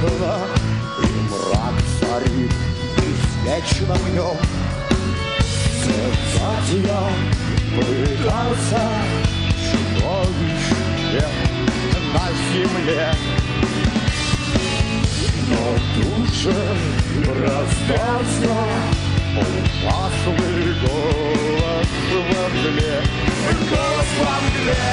окна, и мрак царит беспечно в нем. Сказать я пытался чудовищем на земле, но тут же раздался ужасный голос во мгле. Голос во мгле.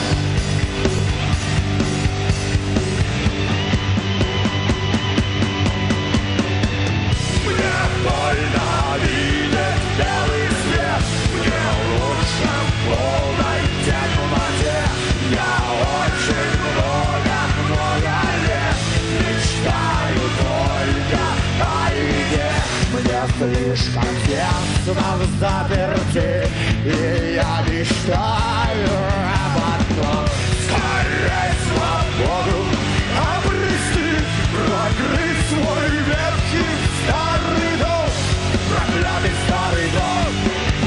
Мне больно видеть белый свет, мне лучше в полной темноте. Я очень много лет мечтаю только о еде. Мне слишком тесно в заперти, и я мечтаю об одном: скорей свободу обрести, прокрыть свой ветхий старый дом, проклятый старый дом.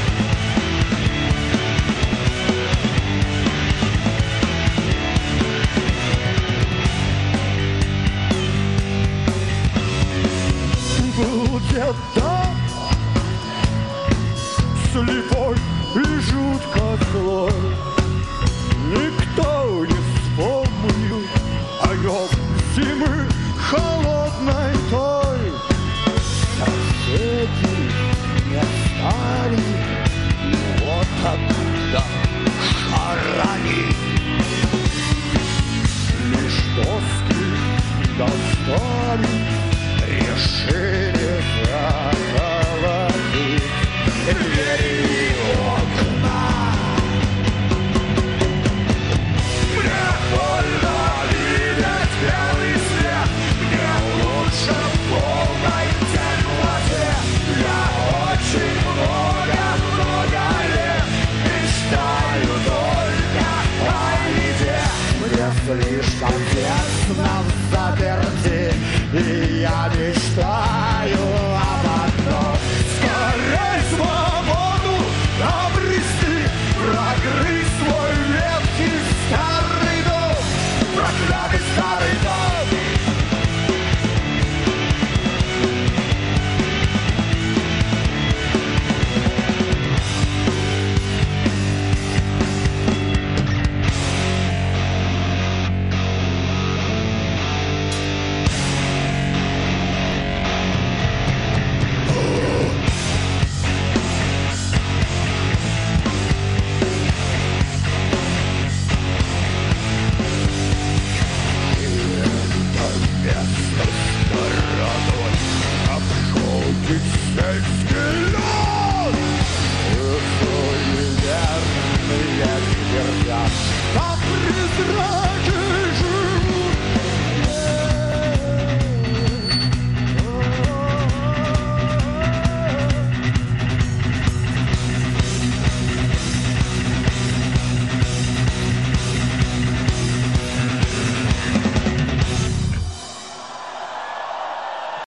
Был где-то слепой и жутко злой, никто не вспомнил о нем зимы холодной той. Соседи не стали его тогда хоронить, лишь доски достали, решили заколотить двери и окна. Мне больно видеть белый свет, мне лучше в полной темноте. Я очень много лет мечтаю только о еде. Мне слишком тесно в заперти, и я мечтаю